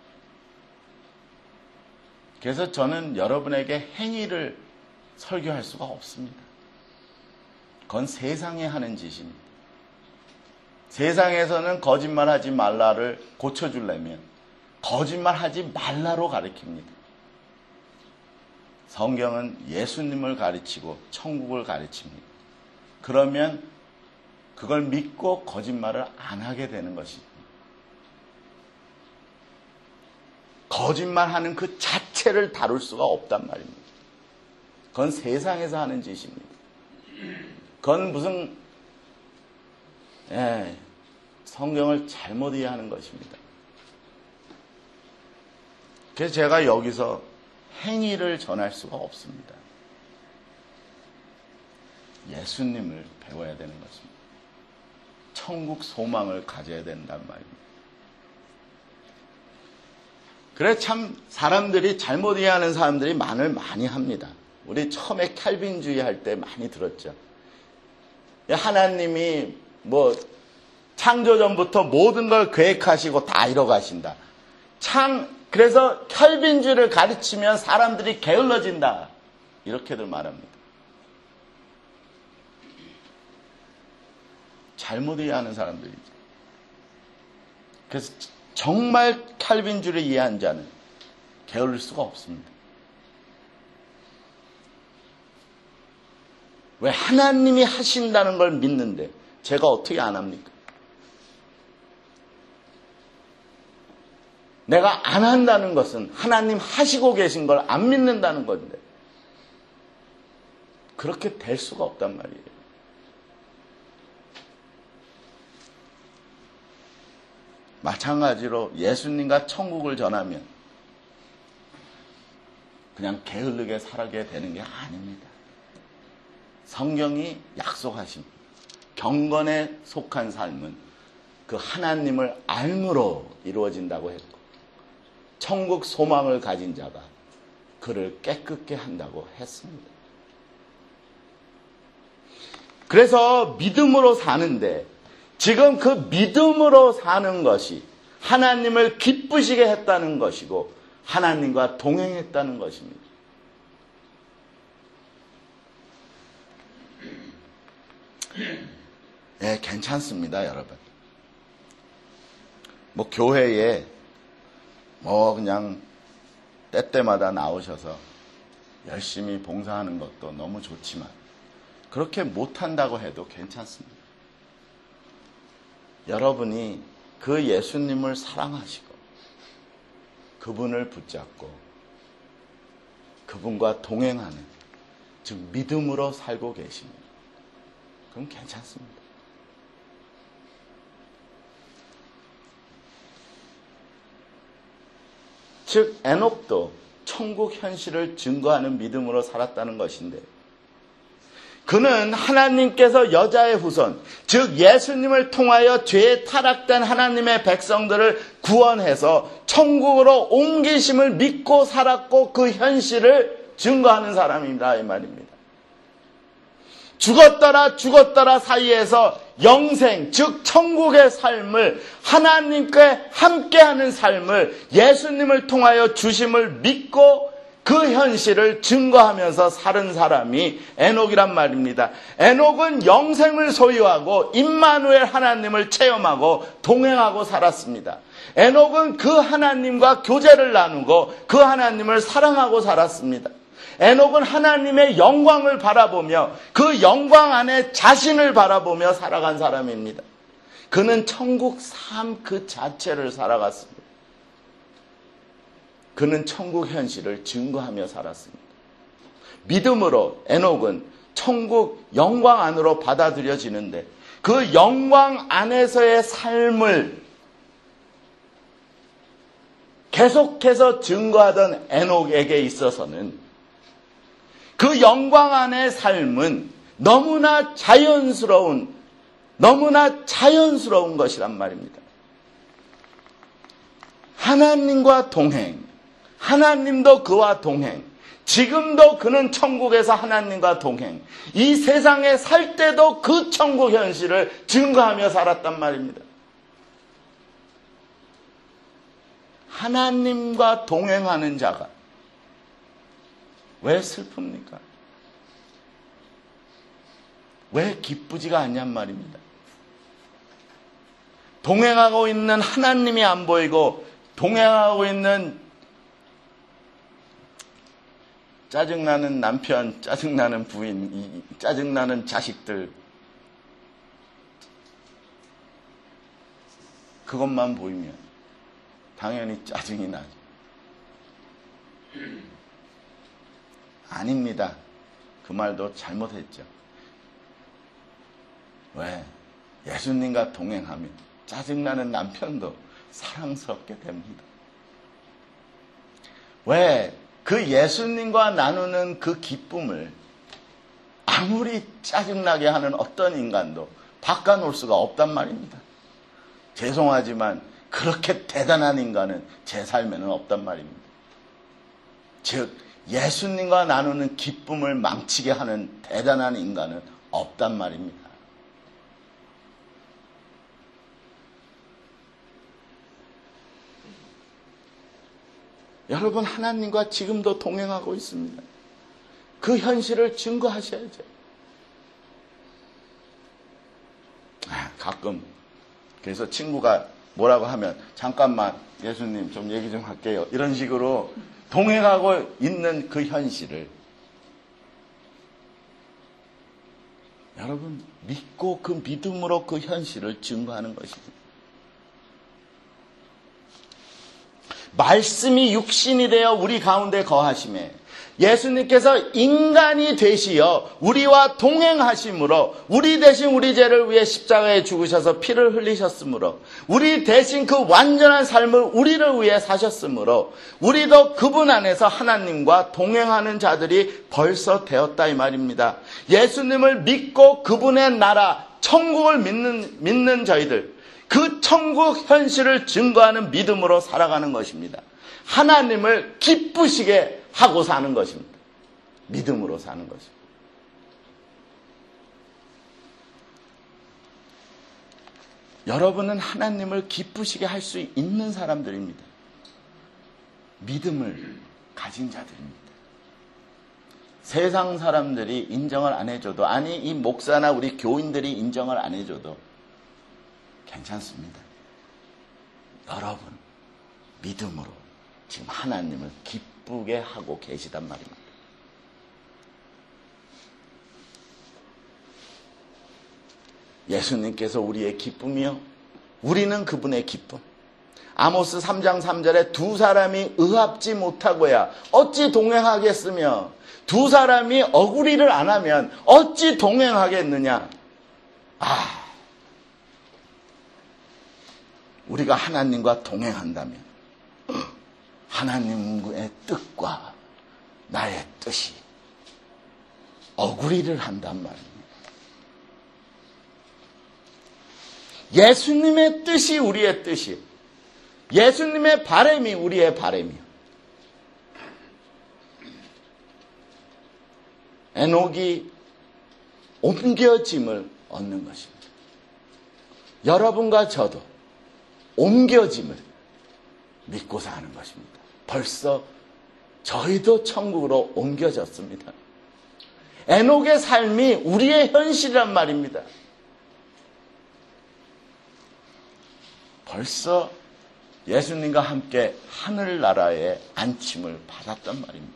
그래서 저는 여러분에게 행위를 설교할 수가 없습니다. 그건 세상에 하는 짓입니다. 세상에서는 거짓말하지 말라를 고쳐주려면 거짓말하지 말라로 가르칩니다. 성경은 예수님을 가르치고 천국을 가르칩니다. 그러면 그걸 믿고 거짓말을 안 하게 되는 것입니다. 거짓말하는 그 자체를 다룰 수가 없단 말입니다. 그건 세상에서 하는 짓입니다. 그건 무슨 성경을 잘못 이해하는 것입니다. 그래서 제가 여기서 행위를 전할 수가 없습니다. 예수님을 배워야 되는 것입니다. 천국 소망을 가져야 된단 말입니다. 그래 참 사람들이 잘못 이해하는 사람들이 말을 많이 합니다. 우리 처음에 칼빈주의 할 때 많이 들었죠. 하나님이 창조전부터 모든 걸 계획하시고 다 이뤄가신다. 그래서 칼빈주의를 가르치면 사람들이 게을러진다. 이렇게들 말합니다. 잘못 이해하는 사람들이죠. 그래서 정말 칼빈주의를 이해한 자는 게을릴 수가 없습니다. 왜 하나님이 하신다는 걸 믿는데 제가 어떻게 안 합니까? 내가 안 한다는 것은 하나님 하시고 계신 걸 안 믿는다는 건데 그렇게 될 수가 없단 말이에요. 마찬가지로 예수님과 천국을 전하면 그냥 게을르게 살게 되는 게 아닙니다. 성경이 약속하신 경건에 속한 삶은 그 하나님을 알므로 이루어진다고 했고 천국 소망을 가진 자가 그를 깨끗게 한다고 했습니다. 그래서 믿음으로 사는데 지금 그 믿음으로 사는 것이 하나님을 기쁘시게 했다는 것이고 하나님과 동행했다는 것입니다. 네, 괜찮습니다, 여러분. 교회에 그냥 때때마다 나오셔서 열심히 봉사하는 것도 너무 좋지만 그렇게 못한다고 해도 괜찮습니다. 여러분이 그 예수님을 사랑하시고 그분을 붙잡고 그분과 동행하는 즉 믿음으로 살고 계십니다. 그럼 괜찮습니다. 즉 에녹도 천국 현실을 증거하는 믿음으로 살았다는 것인데 그는 하나님께서 여자의 후손, 즉 예수님을 통하여 죄에 타락된 하나님의 백성들을 구원해서 천국으로 옮기심을 믿고 살았고 그 현실을 증거하는 사람입니다. 이 말입니다. 죽었더라 사이에서 영생, 즉 천국의 삶을 하나님께 함께하는 삶을 예수님을 통하여 주심을 믿고 그 현실을 증거하면서 사는 사람이 에녹이란 말입니다. 에녹은 영생을 소유하고 임마누엘 하나님을 체험하고 동행하고 살았습니다. 에녹은 그 하나님과 교제를 나누고 그 하나님을 사랑하고 살았습니다. 에녹은 하나님의 영광을 바라보며 그 영광 안에 자신을 바라보며 살아간 사람입니다. 그는 천국 삶 그 자체를 살아갔습니다. 그는 천국 현실을 증거하며 살았습니다. 믿음으로 에녹은 천국 영광 안으로 받아들여지는데 그 영광 안에서의 삶을 계속해서 증거하던 에녹에게 있어서는 그 영광 안의 삶은 너무나 자연스러운 것이란 말입니다. 하나님과 동행, 하나님도 그와 동행, 지금도 그는 천국에서 하나님과 동행, 이 세상에 살 때도 그 천국 현실을 증거하며 살았단 말입니다. 하나님과 동행하는 자가 왜 슬픕니까? 왜 기쁘지가 않냔 말입니다. 동행하고 있는 하나님이 안 보이고 동행하고 있는 짜증나는 남편, 짜증나는 부인, 짜증나는 자식들, 그것만 보이면 당연히 짜증이 나죠. 아닙니다. 그 말도 잘못했죠. 왜? 예수님과 동행하면 짜증나는 남편도 사랑스럽게 됩니다. 왜? 그 예수님과 나누는 그 기쁨을 아무리 짜증나게 하는 어떤 인간도 바꿔놓을 수가 없단 말입니다. 죄송하지만 그렇게 대단한 인간은 제 삶에는 없단 말입니다. 즉 예수님과 나누는 기쁨을 망치게 하는 대단한 인간은 없단 말입니다. 여러분, 하나님과 지금도 동행하고 있습니다. 그 현실을 증거하셔야죠. 가끔 그래서 친구가 뭐라고 하면 잠깐만 예수님 좀 얘기 좀 할게요. 이런 식으로 동행하고 있는 그 현실을 여러분 믿고 그 믿음으로 그 현실을 증거하는 것입니다. 말씀이 육신이 되어 우리 가운데 거하심에 예수님께서 인간이 되시어 우리와 동행하심으로 우리 대신 우리 죄를 위해 십자가에 죽으셔서 피를 흘리셨으므로 우리 대신 그 완전한 삶을 우리를 위해 사셨으므로 우리도 그분 안에서 하나님과 동행하는 자들이 벌써 되었다 이 말입니다. 예수님을 믿고 그분의 나라 천국을 믿는 저희들, 그 천국 현실을 증거하는 믿음으로 살아가는 것입니다. 하나님을 기쁘시게 하고 사는 것입니다. 믿음으로 사는 것입니다. 여러분은 하나님을 기쁘시게 할 수 있는 사람들입니다. 믿음을 가진 자들입니다. 세상 사람들이 인정을 안 해줘도, 아니 이 목사나 우리 교인들이 인정을 안 해줘도 괜찮습니다. 여러분 믿음으로 지금 하나님을 기쁘게 하고 계시단 말입니다. 예수님께서 우리의 기쁨이요 우리는 그분의 기쁨. 아모스 3장 3절에 두 사람이 의합지 못하고야 어찌 동행하겠으며 두 사람이 어구리를 안 하면 어찌 동행하겠느냐. 우리가 하나님과 동행한다면 하나님의 뜻과 나의 뜻이 어구리를 한단 말입니다. 예수님의 뜻이 우리의 뜻이, 예수님의 바람이 우리의 바람이요. 에녹이 옮겨짐을 얻는 것입니다. 여러분과 저도 옮겨짐을 믿고 사는 것입니다. 벌써 저희도 천국으로 옮겨졌습니다. 에녹의 삶이 우리의 현실이란 말입니다. 벌써 예수님과 함께 하늘나라의 안침을 받았단 말입니다.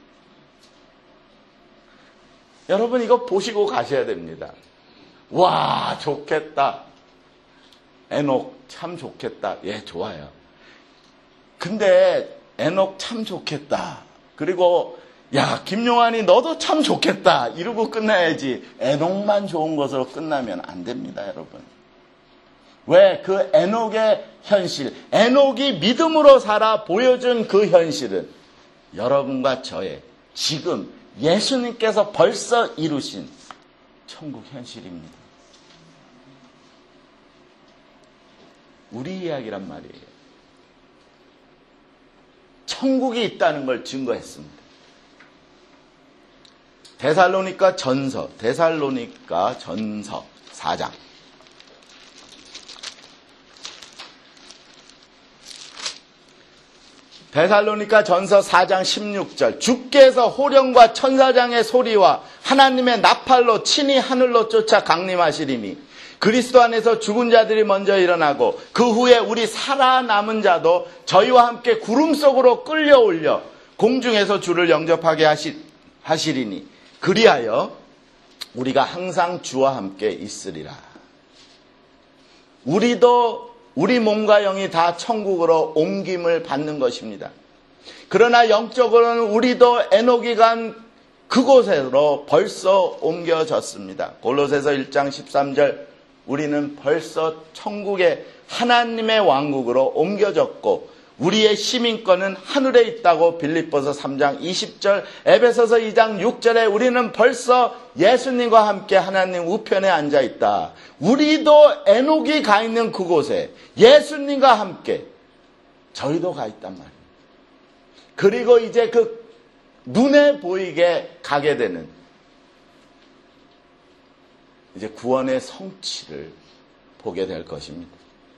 여러분 이거 보시고 가셔야 됩니다. 와, 좋겠다. 에녹 참 좋겠다. 예, 좋아요. 근데 에녹 참 좋겠다. 그리고 야, 김용환이 너도 참 좋겠다. 이러고 끝나야지. 에녹만 좋은 것으로 끝나면 안 됩니다, 여러분. 왜? 그 에녹의 현실, 에녹이 믿음으로 살아 보여준 그 현실은 여러분과 저의 지금 예수님께서 벌써 이루신 천국 현실입니다. 우리 이야기란 말이에요. 천국이 있다는 걸 증거했습니다. 데살로니가 전서 4장. 데살로니가 전서 4장 16절. 주께서 호령과 천사장의 소리와 하나님의 나팔로 친히 하늘로 쫓아 강림하시리니 그리스도 안에서 죽은 자들이 먼저 일어나고 그 후에 우리 살아남은 자도 저희와 함께 구름 속으로 끌려올려 공중에서 주를 영접하게 하시리니 그리하여 우리가 항상 주와 함께 있으리라. 우리도 우리 몸과 영이 다 천국으로 옮김을 받는 것입니다. 그러나 영적으로는 우리도 에녹이 간 그곳으로 벌써 옮겨졌습니다. 골로새서 1장 13절 우리는 벌써 천국의 하나님의 왕국으로 옮겨졌고 우리의 시민권은 하늘에 있다고 빌립보서 3장 20절, 에베소서 2장 6절에 우리는 벌써 예수님과 함께 하나님 우편에 앉아 있다. 우리도 에녹이 가 있는 그곳에 예수님과 함께 저희도 가 있단 말이에요. 그리고 이제 그 눈에 보이게 가게 되는 이제 구원의 성취를 보게 될 것입니다.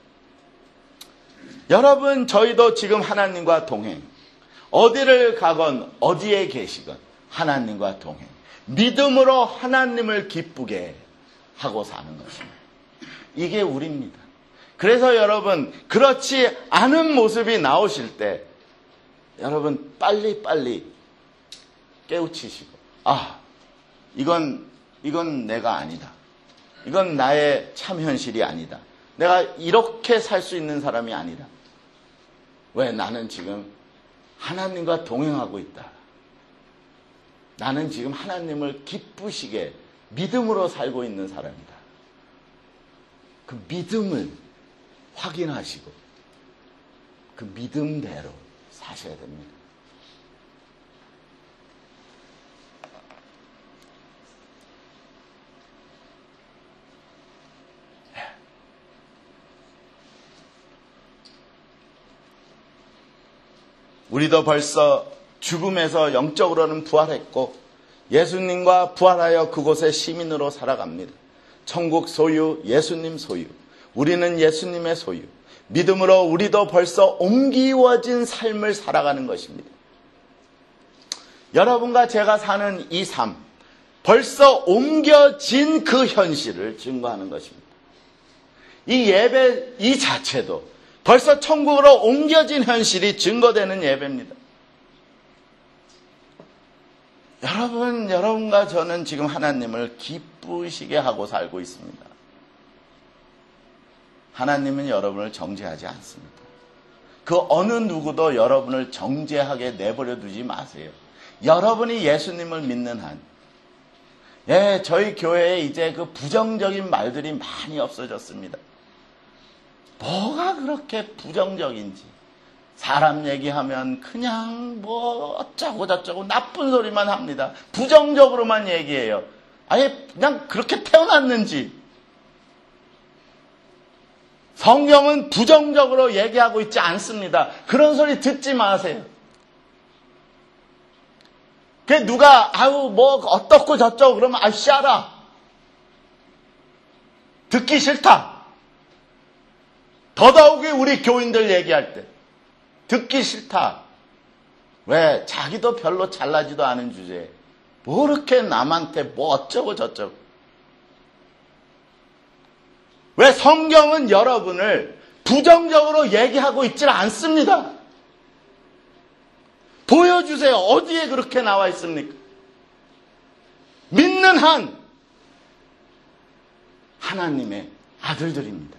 여러분, 저희도 지금 하나님과 동행, 어디를 가건 어디에 계시건 하나님과 동행, 믿음으로 하나님을 기쁘게 하고 사는 것입니다. 이게 우리입니다. 그래서 여러분, 그렇지 않은 모습이 나오실 때 여러분 빨리빨리 깨우치시고, 이건 내가 아니다. 이건 나의 참 현실이 아니다. 내가 이렇게 살 수 있는 사람이 아니다. 왜? 나는 지금 하나님과 동행하고 있다. 나는 지금 하나님을 기쁘시게 믿음으로 살고 있는 사람이다. 그 믿음을 확인하시고 그 믿음대로 사셔야 됩니다. 우리도 벌써 죽음에서 영적으로는 부활했고 예수님과 부활하여 그곳의 시민으로 살아갑니다. 천국 소유, 예수님 소유. 우리는 예수님의 소유. 믿음으로 우리도 벌써 옮기워진 삶을 살아가는 것입니다. 여러분과 제가 사는 이 삶, 벌써 옮겨진 그 현실을 증거하는 것입니다. 이 예배 이 자체도 벌써 천국으로 옮겨진 현실이 증거되는 예배입니다. 여러분과 저는 지금 하나님을 기쁘시게 하고 살고 있습니다. 하나님은 여러분을 정죄하지 않습니다. 그 어느 누구도 여러분을 정죄하게 내버려 두지 마세요. 여러분이 예수님을 믿는 한, 저희 교회에 이제 그 부정적인 말들이 많이 없어졌습니다. 뭐가 그렇게 부정적인지. 사람 얘기하면 그냥 뭐 어쩌고 저쩌고 나쁜 소리만 합니다. 부정적으로만 얘기해요. 아예 그냥 그렇게 태어났는지. 성경은 부정적으로 얘기하고 있지 않습니다. 그런 소리 듣지 마세요. 그 누가 뭐 어떻고 저쩌고 그러면 씨알아. 듣기 싫다. 더더욱이 우리 교인들 얘기할 때 듣기 싫다. 왜? 자기도 별로 잘나지도 않은 주제에 뭐 이렇게 남한테 뭐 어쩌고 저쩌고. 왜? 성경은 여러분을 부정적으로 얘기하고 있질 않습니다. 보여주세요. 어디에 그렇게 나와 있습니까? 믿는 한 하나님의 아들들입니다.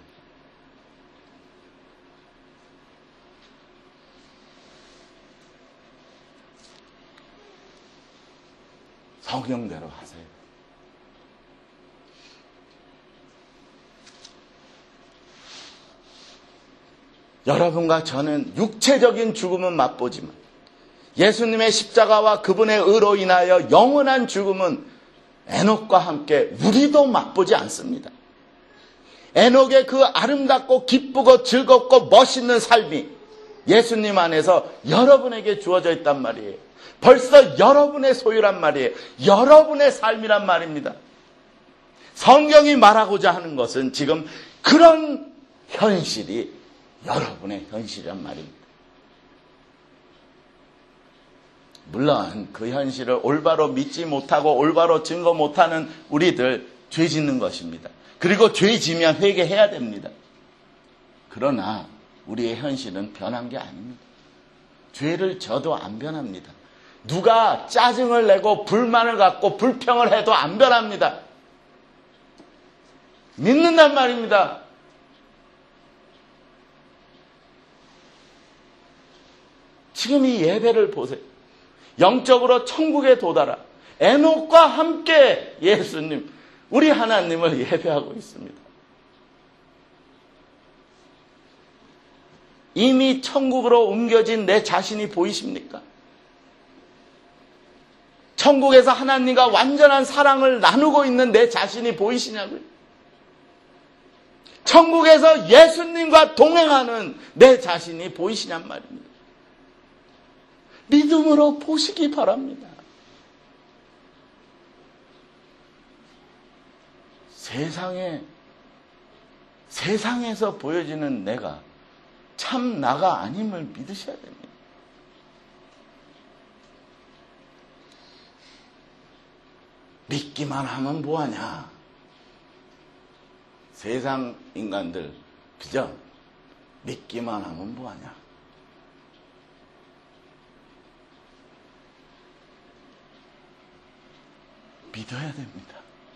성령대로 하세요. 여러분과 저는 육체적인 죽음은 맛보지만 예수님의 십자가와 그분의 의로 인하여 영원한 죽음은 에녹과 함께 우리도 맛보지 않습니다. 에녹의 그 아름답고 기쁘고 즐겁고 멋있는 삶이 예수님 안에서 여러분에게 주어져 있단 말이에요. 벌써 여러분의 소유란 말이에요. 여러분의 삶이란 말입니다. 성경이 말하고자 하는 것은 지금 그런 현실이 여러분의 현실이란 말입니다. 물론 그 현실을 올바로 믿지 못하고 올바로 증거 못하는 우리들 죄 짓는 것입니다. 그리고 죄 지면 회개해야 됩니다. 그러나 우리의 현실은 변한 게 아닙니다. 죄를 져도 안 변합니다. 누가 짜증을 내고 불만을 갖고 불평을 해도 안 변합니다. 믿는단 말입니다. 지금 이 예배를 보세요. 영적으로 천국에 도달하 에녹과 함께 예수님, 우리 하나님을 예배하고 있습니다. 이미 천국으로 옮겨진 내 자신이 보이십니까? 천국에서 하나님과 완전한 사랑을 나누고 있는 내 자신이 보이시냐고요? 천국에서 예수님과 동행하는 내 자신이 보이시냔 말입니다. 믿음으로 보시기 바랍니다. 세상에서 보여지는 내가 참 나가 아님을 믿으셔야 됩니다. 믿기만 하면 뭐하냐? 세상 인간들 그죠? 믿기만 하면 뭐하냐? 믿어야 됩니다.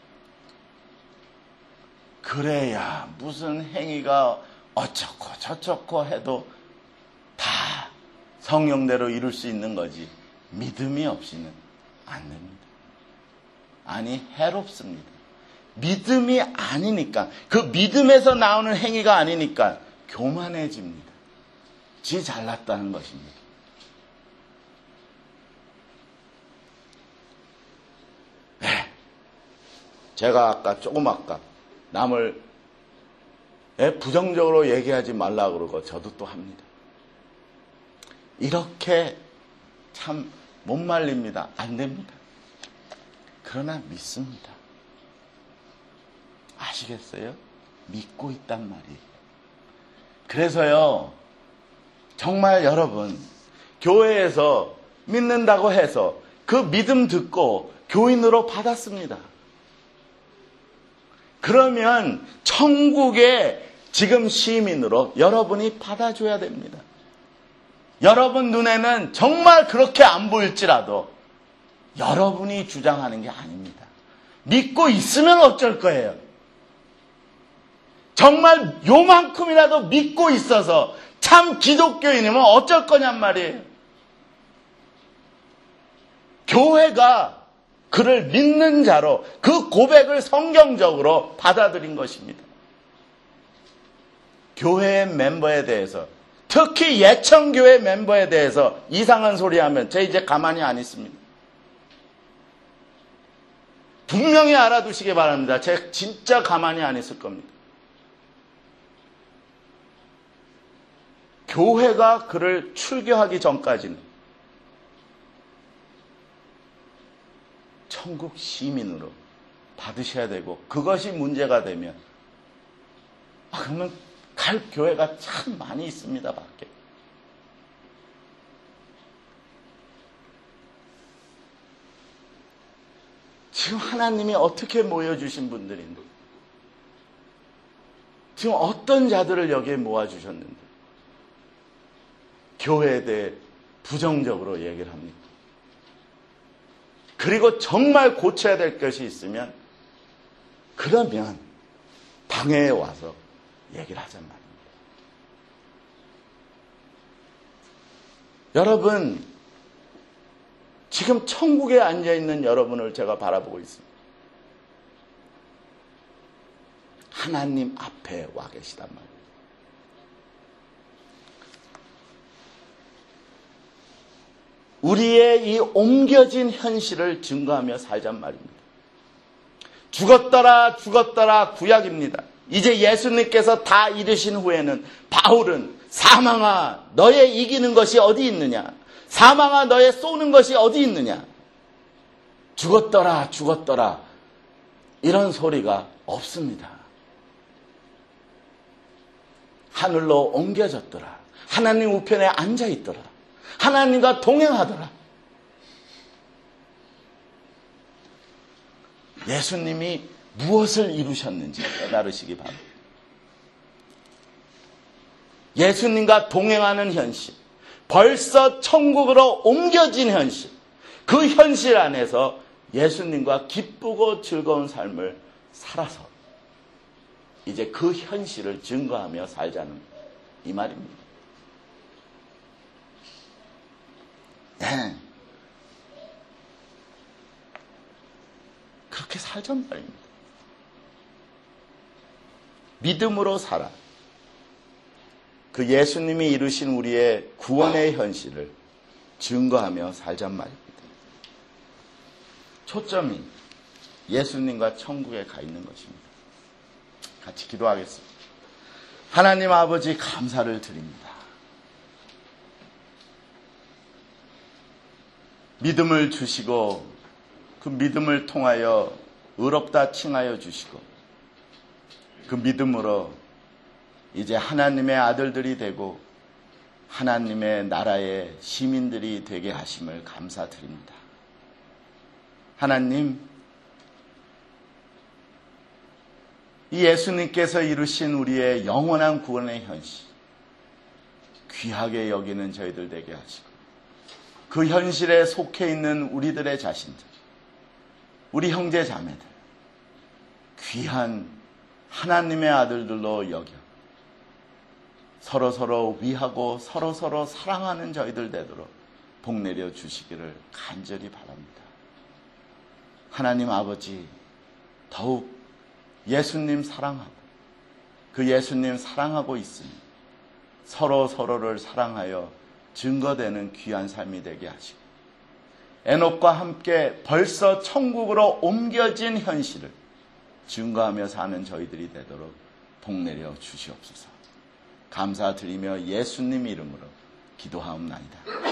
그래야 무슨 행위가 어쩌고 저쩌고 해도 다 성령대로 이룰 수 있는 거지 믿음이 없이는 안 됩니다. 아니 해롭습니다. 믿음이 아니니까 그 믿음에서 나오는 행위가 아니니까 교만해집니다. 지 잘났다는 것입니다. 네. 제가 조금 아까 남을 부정적으로 얘기하지 말라 그러고 저도 또 합니다. 이렇게 참 못 말립니다. 안 됩니다. 그러나 믿습니다. 아시겠어요? 믿고 있단 말이에요. 그래서요, 정말 여러분, 교회에서 믿는다고 해서 그 믿음 듣고 교인으로 받았습니다. 그러면 천국의 지금 시민으로 여러분이 받아줘야 됩니다. 여러분 눈에는 정말 그렇게 안 보일지라도 여러분이 주장하는 게 아닙니다. 믿고 있으면 어쩔 거예요? 정말 요만큼이라도 믿고 있어서 참 기독교인이면 어쩔 거냔 말이에요. 교회가 그를 믿는 자로 그 고백을 성경적으로 받아들인 것입니다. 교회의 멤버에 대해서, 특히 예천교회 멤버에 대해서 이상한 소리 하면 저 이제 가만히 안 있습니다. 분명히 알아두시기 바랍니다. 제가 진짜 가만히 안 있을 겁니다. 교회가 그를 출교하기 전까지는 천국 시민으로 받으셔야 되고, 그것이 문제가 되면 그러면 갈 교회가 참 많이 있습니다. 밖에. 지금 하나님이 어떻게 모여주신 분들인데, 지금 어떤 자들을 여기에 모아주셨는데 교회에 대해 부정적으로 얘기를 합니다. 그리고 정말 고쳐야 될 것이 있으면 그러면 방해에 와서 얘기를 하잔 말입니다. 여러분, 지금 천국에 앉아있는 여러분을 제가 바라보고 있습니다. 하나님 앞에 와 계시단 말이에요. 우리의 이 옮겨진 현실을 증거하며 살잔 말입니다. 죽었더라 죽었더라 구약입니다. 이제 예수님께서 다 이르신 후에는 바울은 사망아 너의 이기는 것이 어디 있느냐, 사망아 너의 쏘는 것이 어디 있느냐, 죽었더라 죽었더라 이런 소리가 없습니다. 하늘로 옮겨졌더라, 하나님 우편에 앉아있더라, 하나님과 동행하더라. 예수님이 무엇을 이루셨는지 깨달으시기 바랍니다. 예수님과 동행하는 현실, 벌써 천국으로 옮겨진 현실, 그 현실 안에서 예수님과 기쁘고 즐거운 삶을 살아서 이제 그 현실을 증거하며 살자는 이 말입니다. 네. 그렇게 살자는 말입니다. 믿음으로 살아. 그 예수님이 이루신 우리의 구원의 현실을 증거하며 살자는 말입니다. 초점이 예수님과 천국에 가 있는 것입니다. 같이 기도하겠습니다. 하나님 아버지 감사를 드립니다. 믿음을 주시고 그 믿음을 통하여 의롭다 칭하여 주시고 그 믿음으로 이제 하나님의 아들들이 되고 하나님의 나라의 시민들이 되게 하심을 감사드립니다. 하나님, 이 예수님께서 이루신 우리의 영원한 구원의 현실, 귀하게 여기는 저희들 되게 하시고 그 현실에 속해 있는 우리들의 자신들, 우리 형제 자매들, 귀한 하나님의 아들들로 여겨 서로서로 위하고 서로서로 사랑하는 저희들 되도록 복 내려 주시기를 간절히 바랍니다. 하나님 아버지, 더욱 예수님 사랑하고 그 예수님 사랑하고 있으니 서로서로를 사랑하여 증거되는 귀한 삶이 되게 하시고 에녹과 함께 벌써 천국으로 옮겨진 현실을 증거하며 사는 저희들이 되도록 복 내려 주시옵소서. 감사드리며 예수님 이름으로 기도하옵나이다.